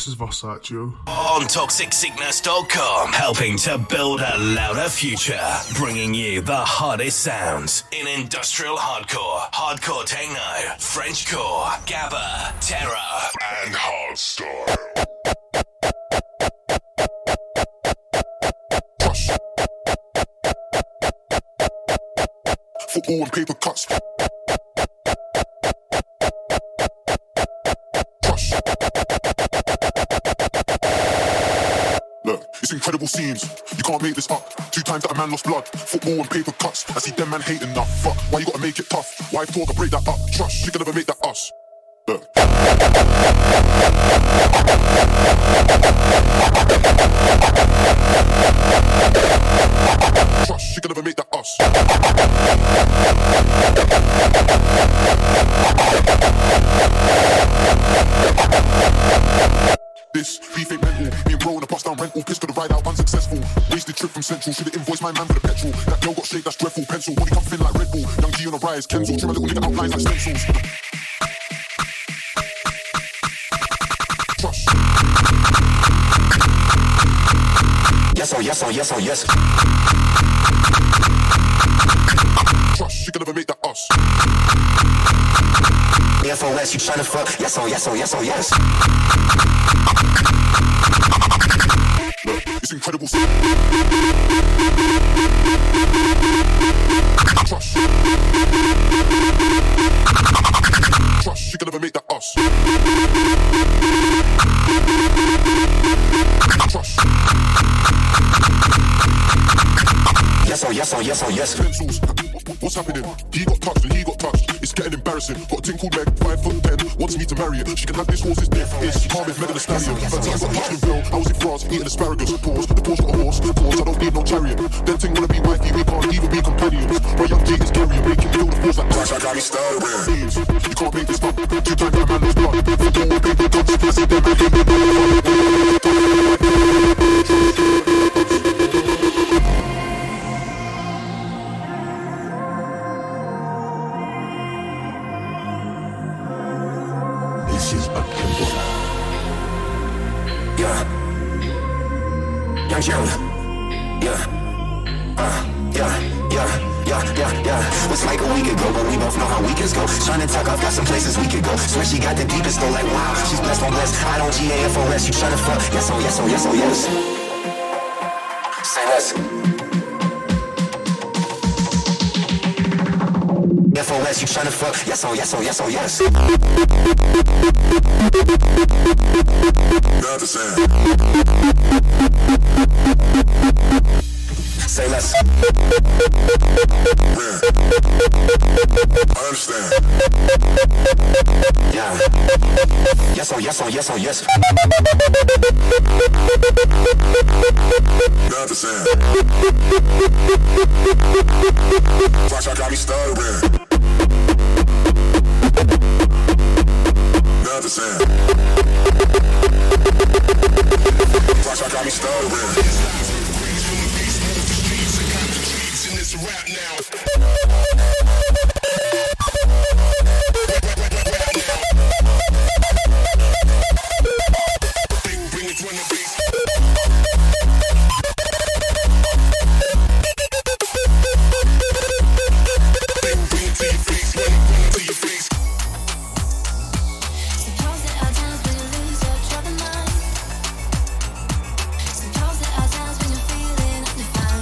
this is Versace. On ToxicSickness.com, helping to build a louder future, bringing you the hottest sounds in industrial hardcore, hardcore techno, Frenchcore, gabba, terror, and hardstyle. Football and paper cuts. Crush. Look, it's incredible scenes. You can't make this up. 2 times that a man lost blood. Football and paper cuts. I see them man hating now. Fuck, why you gotta make it tough? Why talk and break that up? Trust, you can never make that us. Look. Trust, you can never make that us. This beef ain't mental. Me and bro in a bust down rental. Pissed to the ride out unsuccessful. Wasted trip from Central. Should've invoiced my man for the petrol. That girl got shaped, that's dreadful. Pencil, body come thin like Red Bull. Young G on a rise, Kenzel. Trim a little nigga outlines like stencils. Trust. Yes, oh, yes, oh, yes, oh, yes. Trust, you can never make that us. FOS, you tryna fuck? Yes, oh, yes, oh, yes, oh, yes. It's incredible. Trust. Trust, you can never make that us. Trust. Yes, oh, yes, oh, yes, oh, yes. Pencils. What's happening? He got touched and he got touched. It's getting embarrassing. Got a ting called Meg, 5'10", wants me to marry it. She can have this horse's dick. It's calm with Megan Thee Stallion. Fancy I got touched in Ville. I was in France eating asparagus. Pause. The Porsche got a horse. Pause. I don't need no chariot. Then ting wanna be wifey. We can't even be companions. My young G is scary. Making feel the force like that. I got me stuttering. You can't make this up. 2 times that man lost blood. Football, paper, guns. I see them man hating. This is a Kimball. Yeah. Young Joan. Yeah. Yeah. Was like a week ago, but we both know how weekends go. Trying to talk, I've got some places we could go. Swear she got the deepest though, like wow. She's blessed on blessed. I don't GAFOS, you tryna fuck? Yes, oh, yes, oh, yes, oh, yes. Say less. FOS, you tryna fuck? Yes, oh, yes, oh, yes, oh, yes. Not the same. Say less. Man. I understand. Yeah. Yes, oh, yes, oh, yes, oh, yes. Not the same. Flash, I got me stuttering. Not the same. Flash, I got me stuttering. It's a rap now. Bring it to the bass. Bring it to your face, run it to your face. Suppose there are times when you lose your trouble mind. Suppose there are times when you're feeling undefined.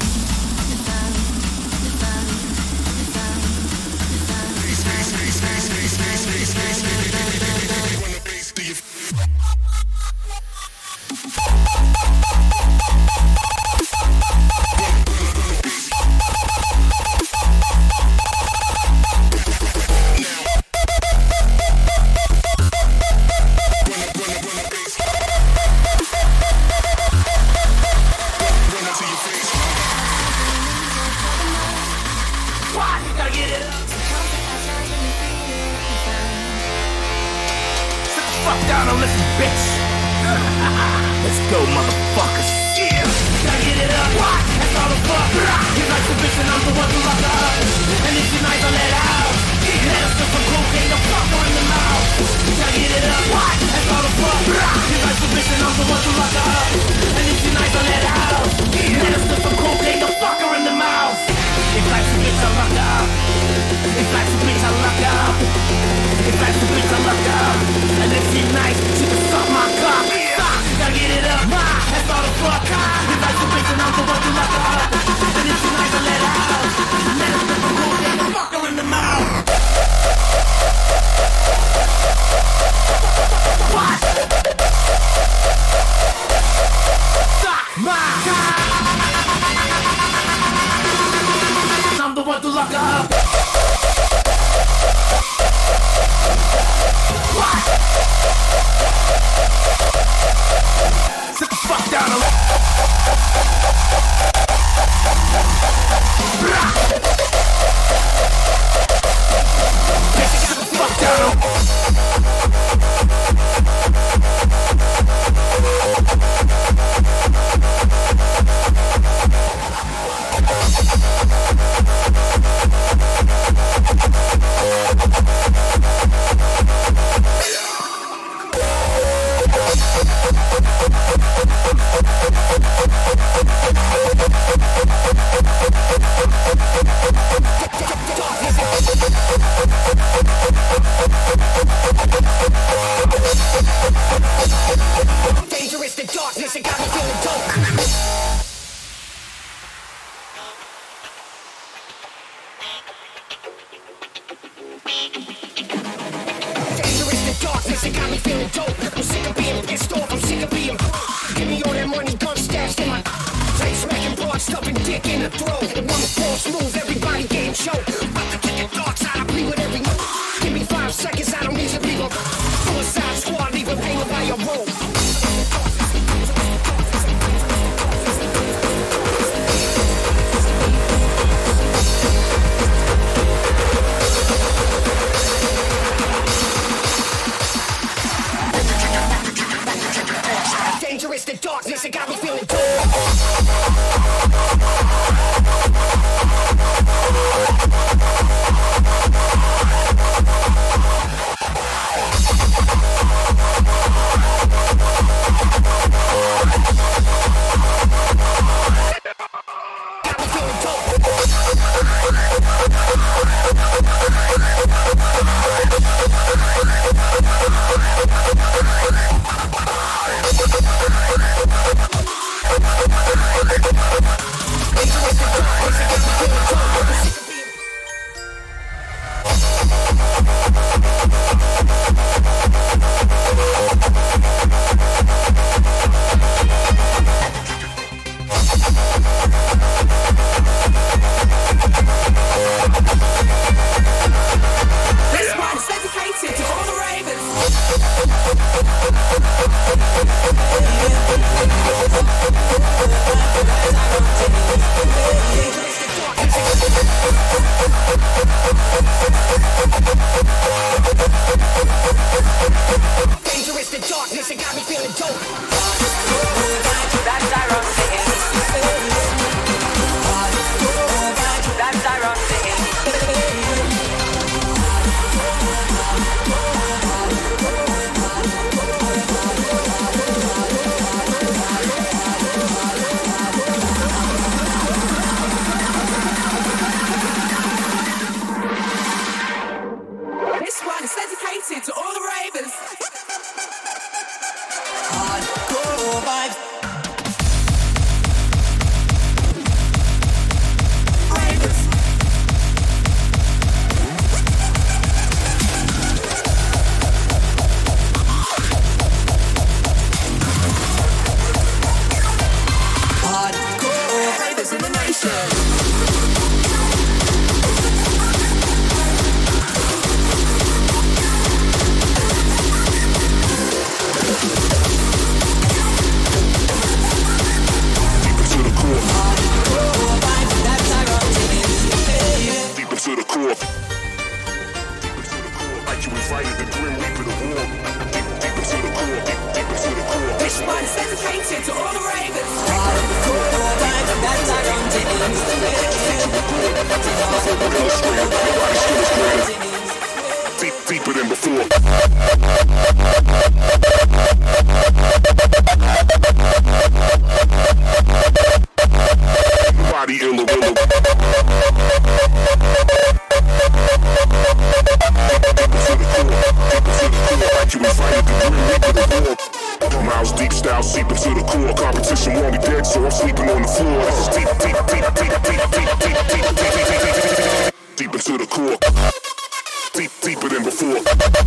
Down on this bitch. Let's go, motherfuckers. Yeah. Gotta get it up. What? That's all the fuck. He's like the bitch and I'm the one who loves her. And if you're nice, I'll let out. Let us get some cocaine, the fuck on the mouth. Gotta get it up. What? That's all the fuck. He's like the bitch and fuck down the fuck down Dangerous, the darkness, it got me feeling dope. Dangerous, the darkness, it got me feeling dope. I'm sick of being pissed off, I'm sick of being. Give me all that money, gun stashed in my. Tight smacking broad, stuffing dick in the throat. And one fall smooth, everybody getting choked. About to kick the dark side, I bleed with every. Give me 5 seconds, I don't need to leave 'em. Suicide squad, leave 'em hanging by your rope. Dangerous, the darkness, it got me feeling dope. Dangerous, the darkness, it got me feeling dope. That's ironic. That's ironic. This one is dedicated to all the ravers. Hardcore vibes. Ravers. Hardcore ravers in the nation. Deep into the core. Like you invited the grim reaper to war. Deep into the core. Deep into the core. This one is dedicated to all the ravers. Hardcore vibes, that's ironic. Deeper than before. Body illa willow. Like you invited the grim reaper to war. Miles deep style seeping to the core. Competition won't be dead, so I'm sleeping on the floor. This is deep into the core. Deeper than before.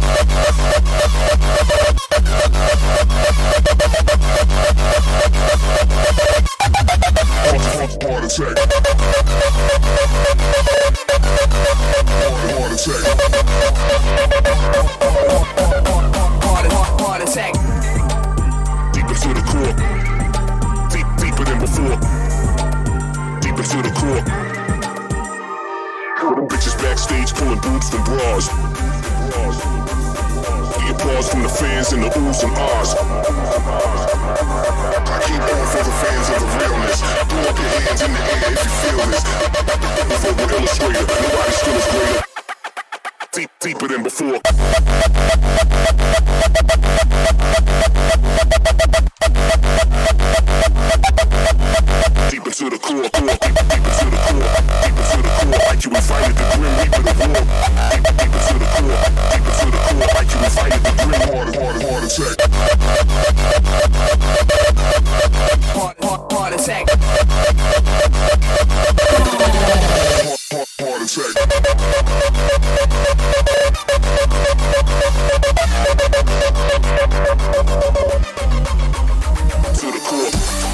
Heart attack. Heart attack. Heart attack. Heart attack. Deep into the core. from bras. The applause from the fans and the oohs and ahs. I keep on for the fans of the realness. Throw up your hands in the air if you feel this. The verbal illustrator, nobody's skill is greater. Deeper than before. Deep into the core, deep into the core, deep into the core, like you invited the grim reaper to war. Deep into the core, like you invited the grim heart attack. Heart attack. Heart attack. To the core.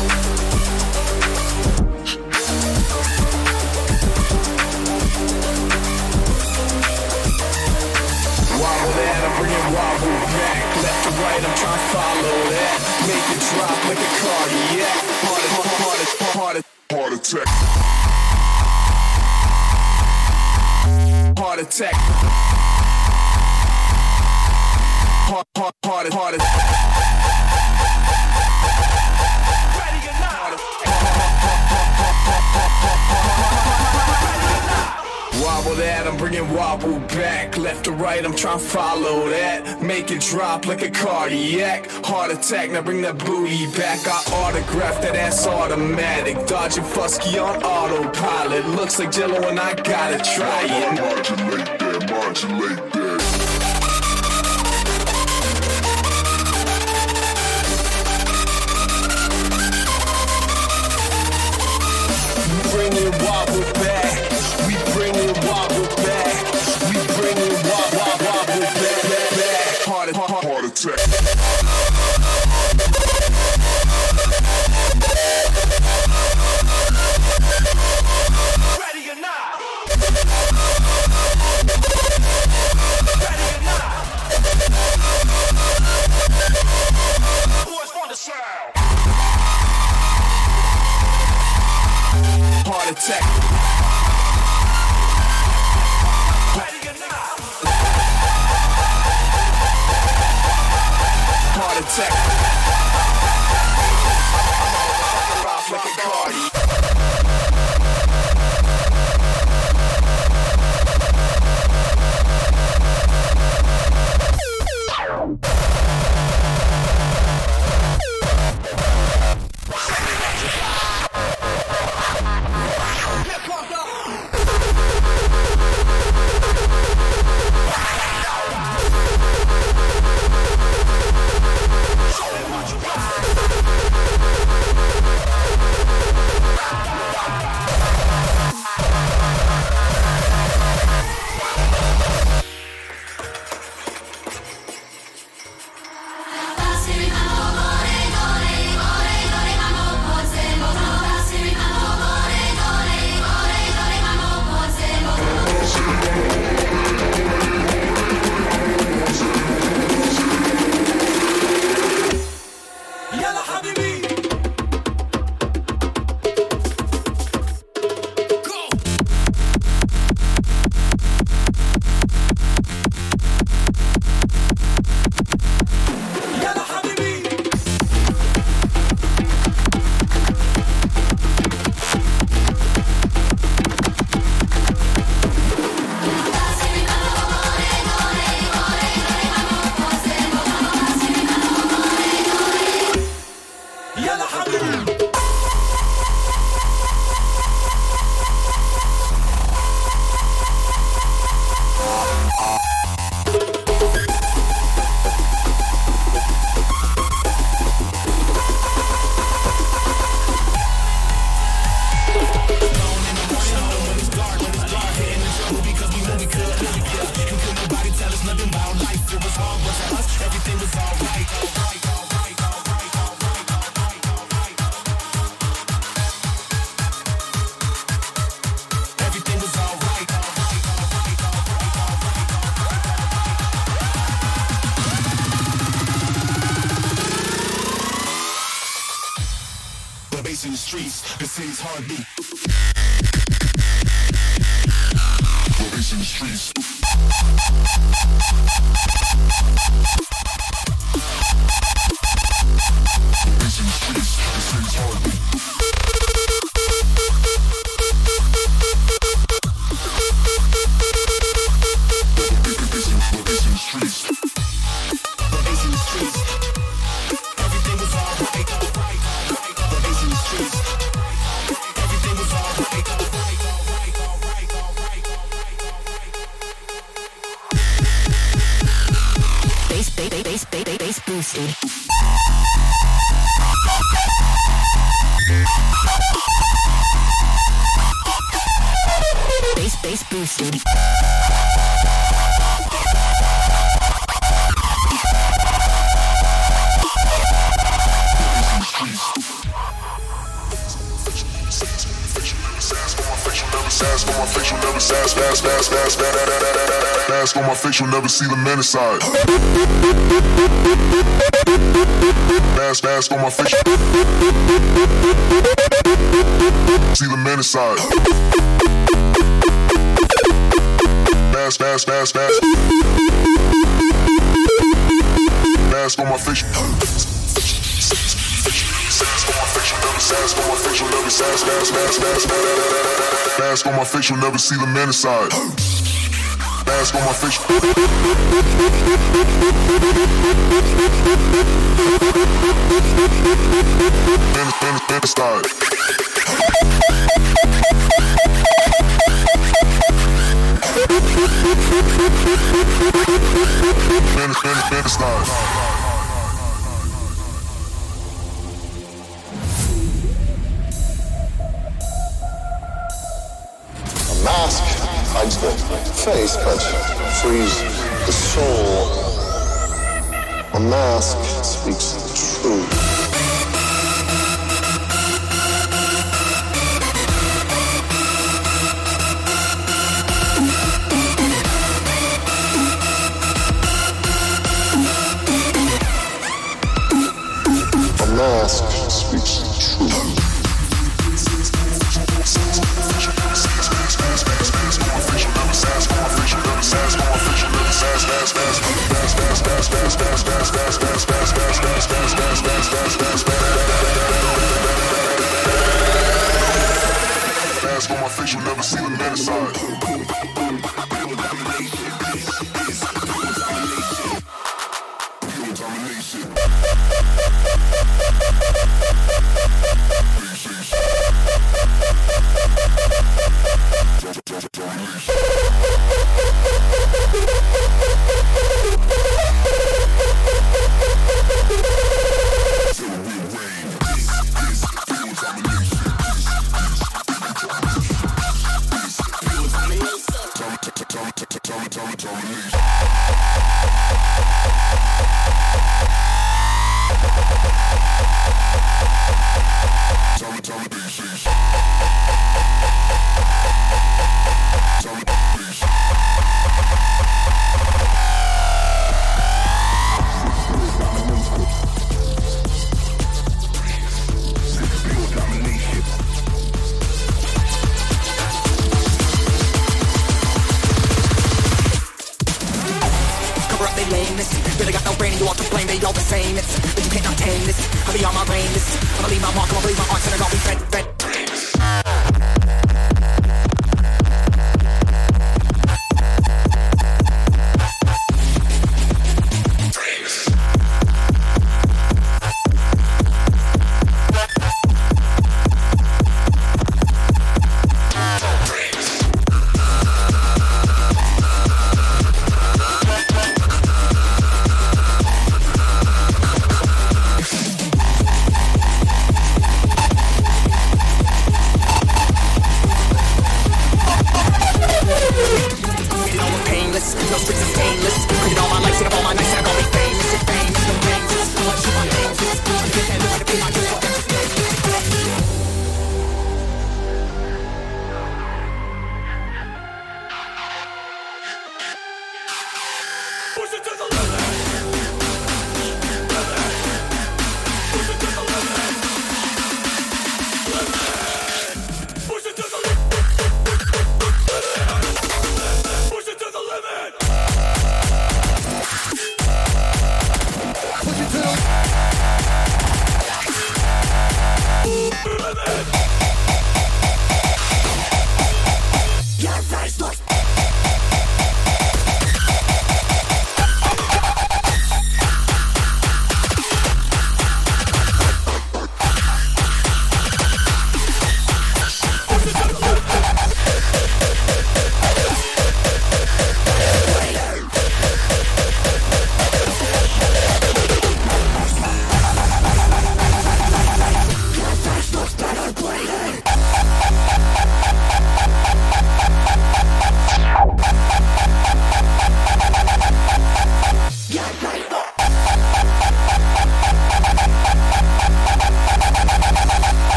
Wobble that, I'm bringing wobble back. Left to right, I'm trying to follow that. Make it drop like a cardiac. Heart attack. Heart attack. Heart attack. Ready or not. Wobble that, I'm bringing wobble back. Left to right, I'm trying to follow that. Make it drop like a cardiac. Heart attack, now bring that booty back. I autograph that ass automatic. Dodging Fusky on autopilot. Looks like Jello and I gotta try it. Modulate that, modulate that. Bring it wobble back. We bring it wobble back. We bring it wobble back. Heart attack. Ready or not. Ready or not. Boys want the sound. Heart attack. Ready or not. Heart attack. Rock like a cardi. In the streets, the city's heartbeat. Bass in the streets. Bass boosted. Bass boosted. Mask on my face, you'll never mask on my face, you'll never see the man inside. Mask on my face, see the man inside. Mask on my face. Mask on my face, you'll never mask on my face, you'll never see the man inside. Mask on my face. Man inside. Man inside. Mask hides the face but frees the soul. A mask speaks the truth. A mask speaks the truth. Mask on my face, you'll never see the man inside.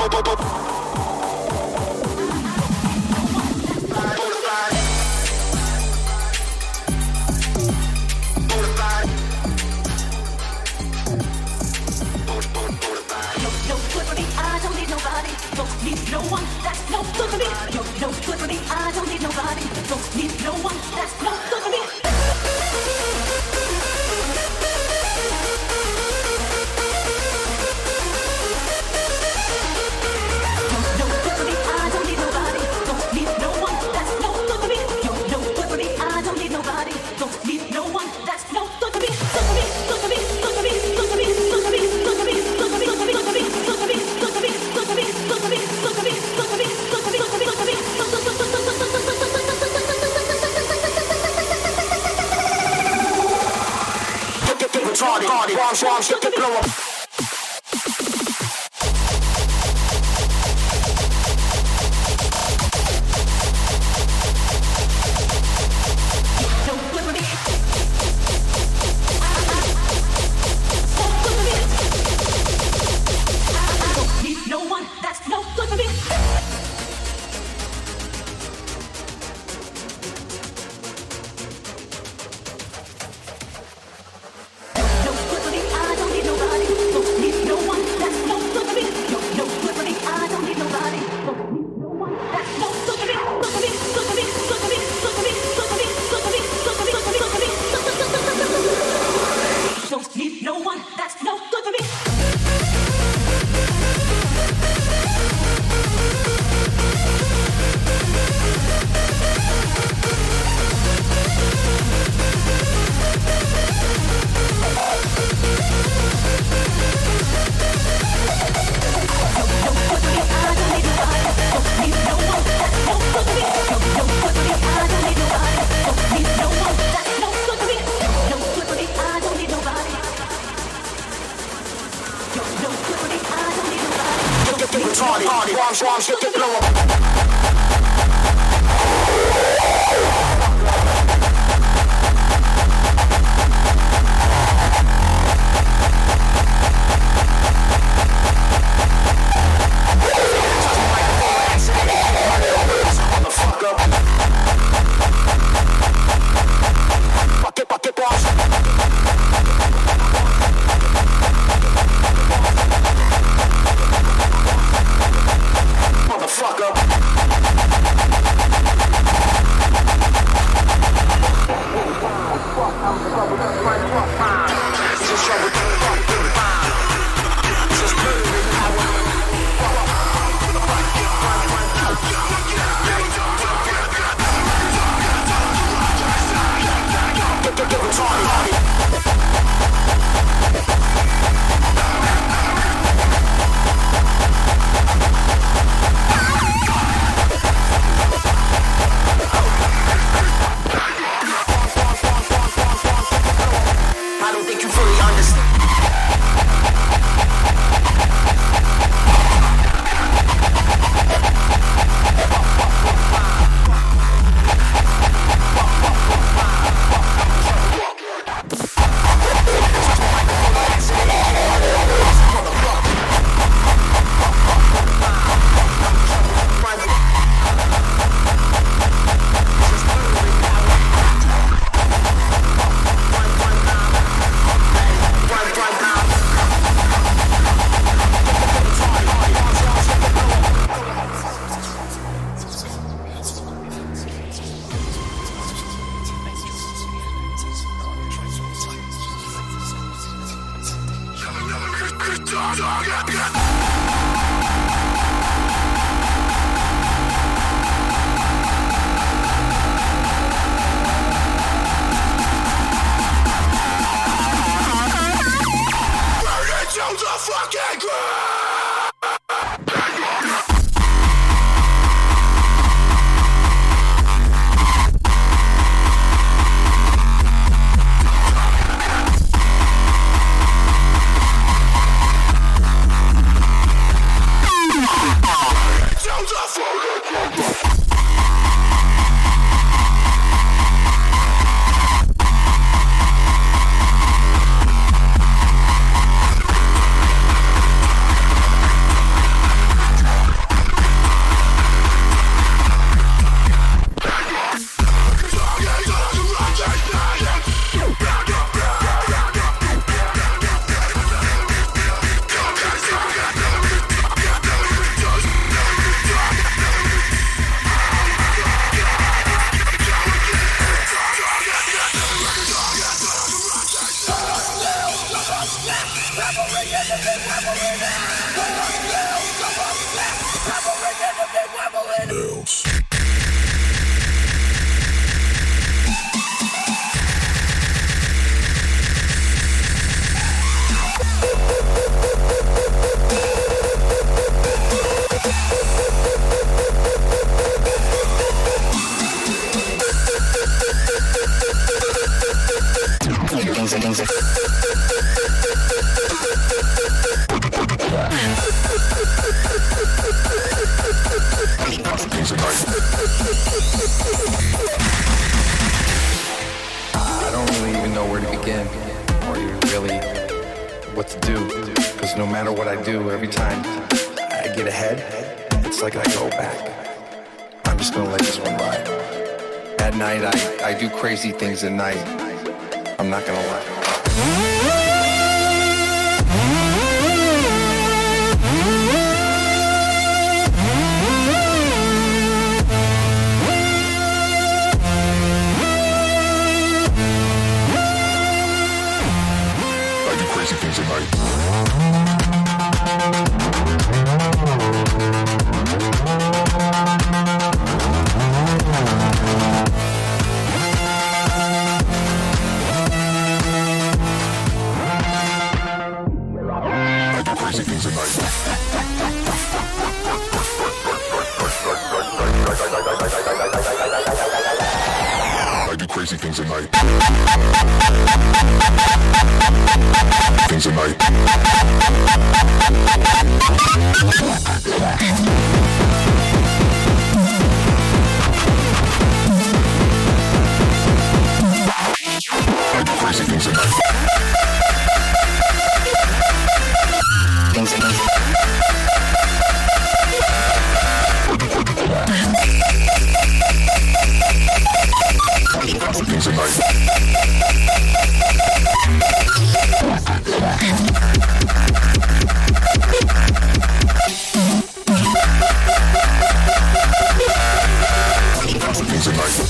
Bombs, shit, get blow up. Bombs, shit, get blow up. I don't really even know where to begin, or even really what to do, because no matter what I do, every time I get ahead, it's like I go back. I'm just gonna let this one ride. At night, I do crazy things at night. I'm not gonna lie. Crazy things at night. I do crazy things at night. I do crazy things at night. Things at night. I do crazy things at night. Things at night. Things at night. Things at night.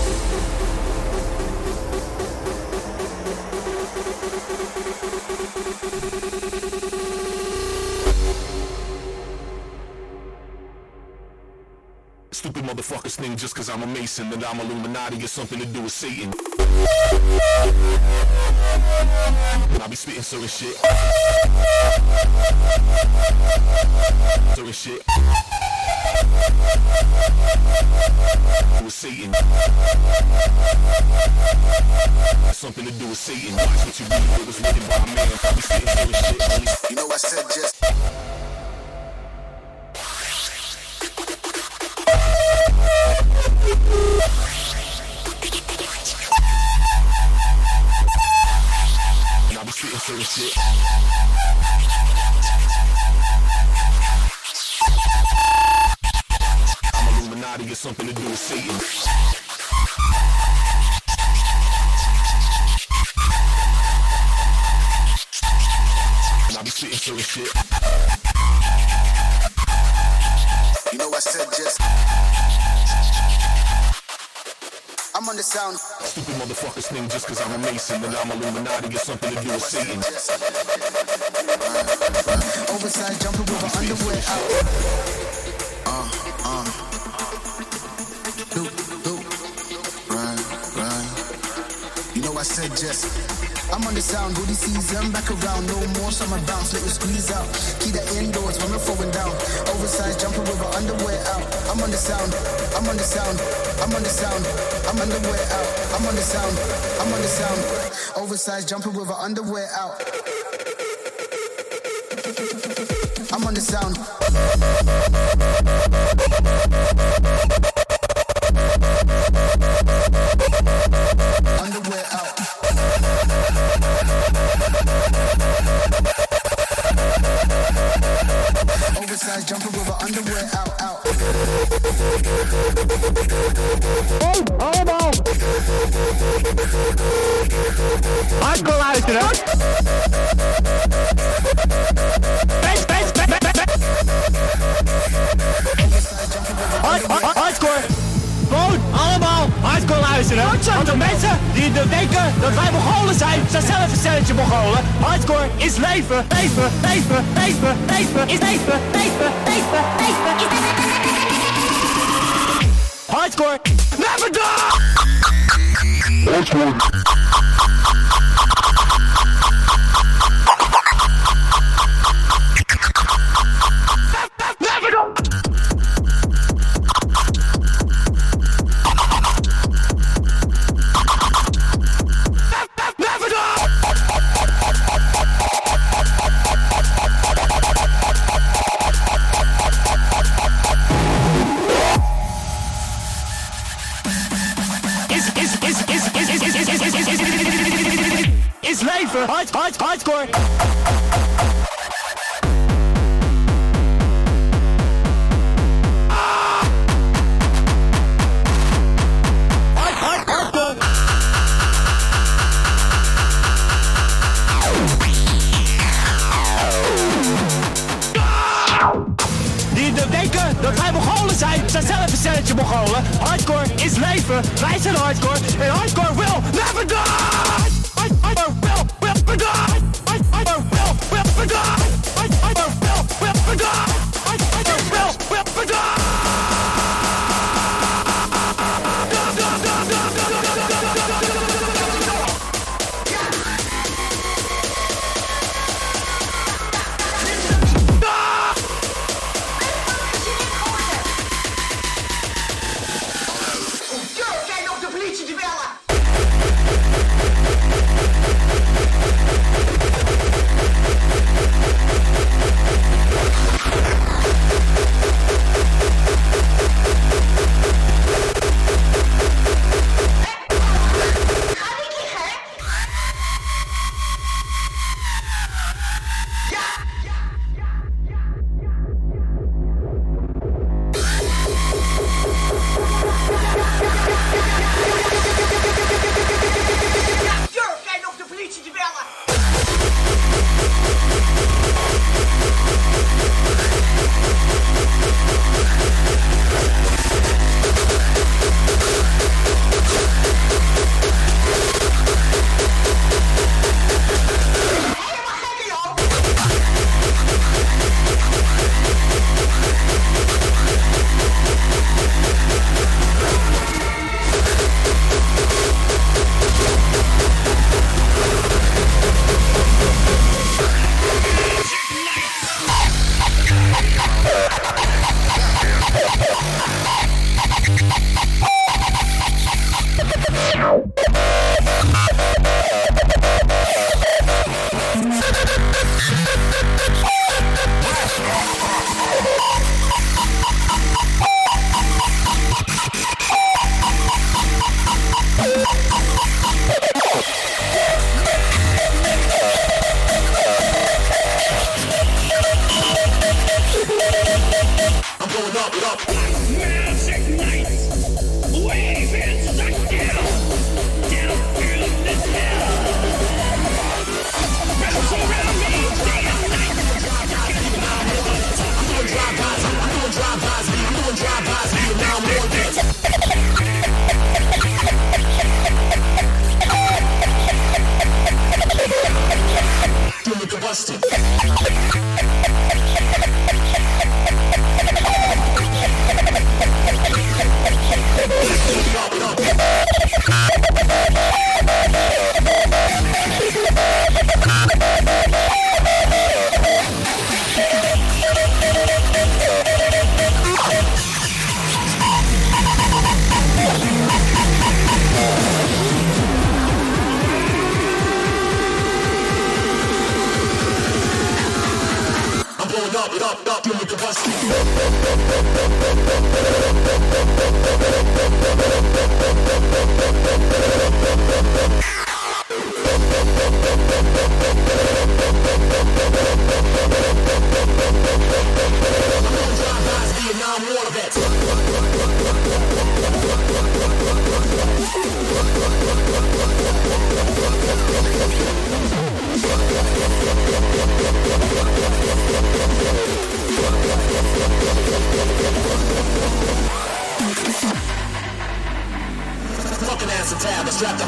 Stupid motherfuckers think just cause I'm a Mason that I'm Illuminati or something to do with Satan. And I be spitting certain shit. Certain shit. With Satan. Something to do with Satan. Watch what you read. It was written by a man. I be spitting certain shit. You know I said just. And I be spitting certain shit. I'm Illuminati or something to do with Satan. And I be spitting certain shit. You know I said just. I'm on the sound. Stupid motherfuckers think just cause I'm a Mason that I'm Illuminati or something to do with Satan. Oversized jumper with her underwear out. Right. You know I said just. I'm on the sound, booty season, back around. No more summer bounce, let me squeeze out. Keep that indoors when we're throwing down. Oversized jumper with her underwear out. I'm on the sound, I'm on the sound, I'm on the sound. I'm underwear out, I'm on the sound, I'm on the sound. Oversized jumper with her underwear out. I'm on the sound. Underwear out. Oversized jumper with her underwear out. Hardcore Loud today. Hardcore. Vote all about Hardcore Loud luisteren. Want de mensen die denken dat wij Mongolen zijn zelf een stelletje Mongolen. Hardcore is leven, leven, leven, leven, leven, is leven, leven, leven, leven, is hardcore, never die! Hardcore. Is leven, hardcore. Die denken dat wij Mongolen zijn zelf een stelletje Mongolen. Hardcore is leven, wij zijn hardcore. En hardcore will never die! Hardcore will never die! Hardcore will never die! Hardcore will never die! Hardcore will never die!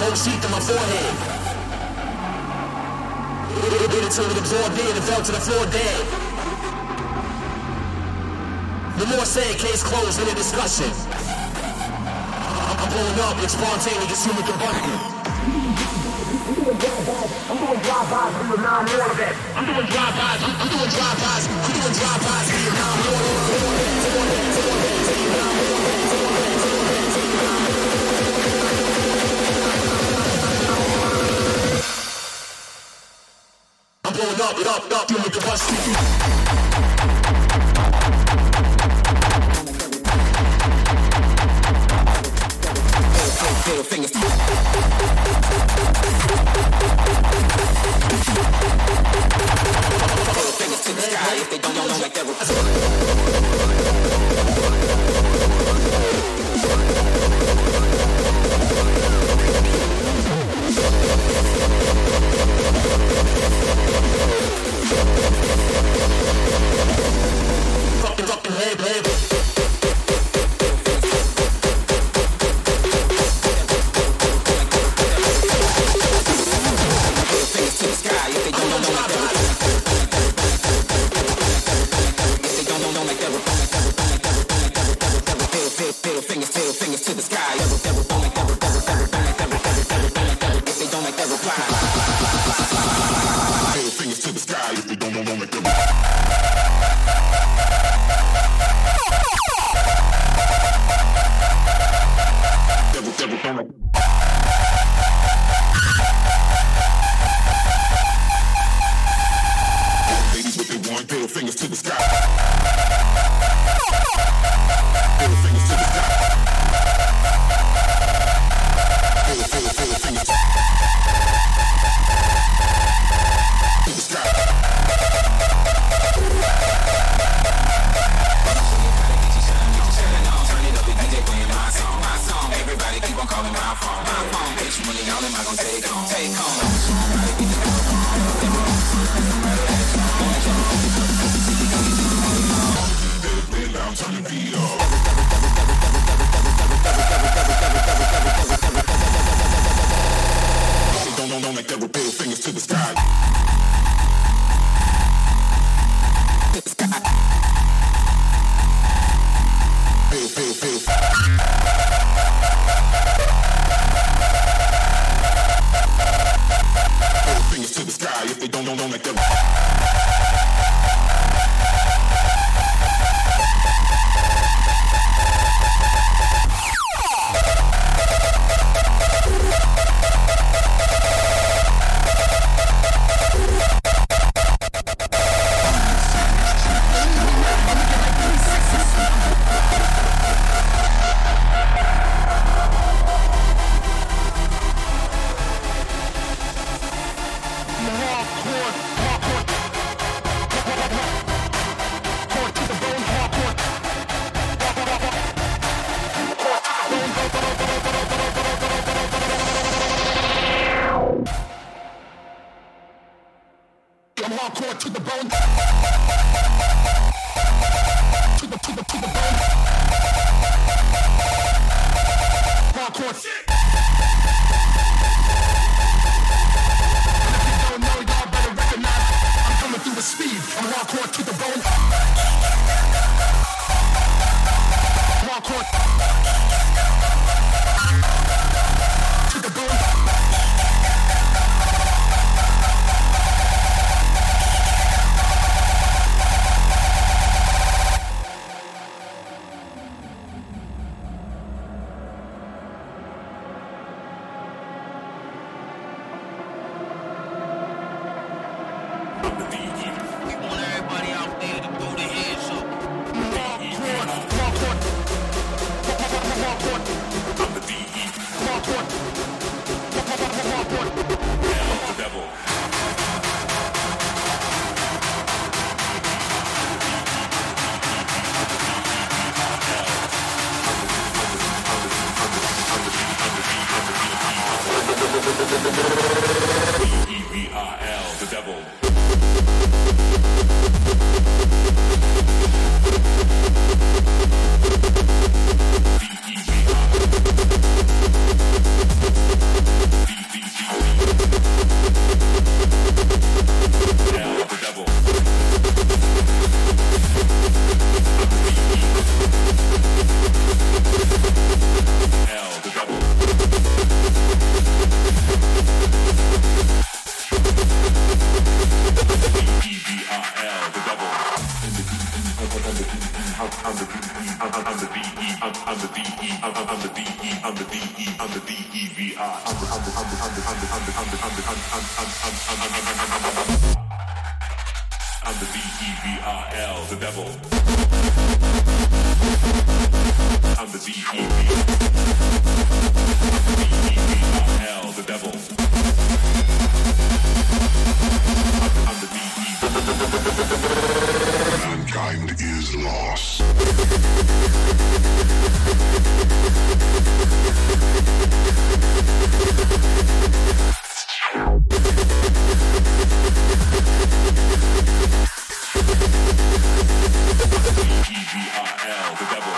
whole sheet to my forehead. Hit it till it absorbed in and fell to the floor dead. No more saying case closed, any discussion. I'm blowing up, it's spontaneous human combustion. I'm doing drive-bys for your non-mortal that. I'm doing drive-bys for your non-mortal. I'm blowing up, human combustion. Middle fingers to the sky if they don't know like that. Fucking head. We want everybody out there the devil. I'm the D-E-V. D-E-V-I-L, the devil. I'm the D-E-V. Mankind is lost. D-E-V-I-L, the devil.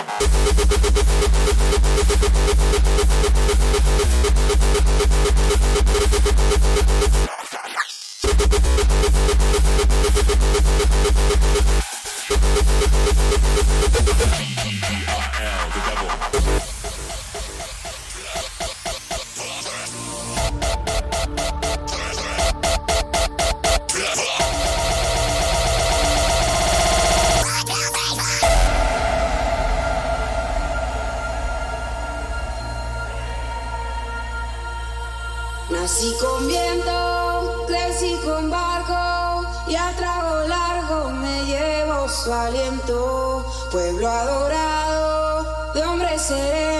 D-E-V-I-L, the devil. Nací con viento, crecí con barco y a trago largo me llevo su aliento. Pueblo adorado de hombres serenos.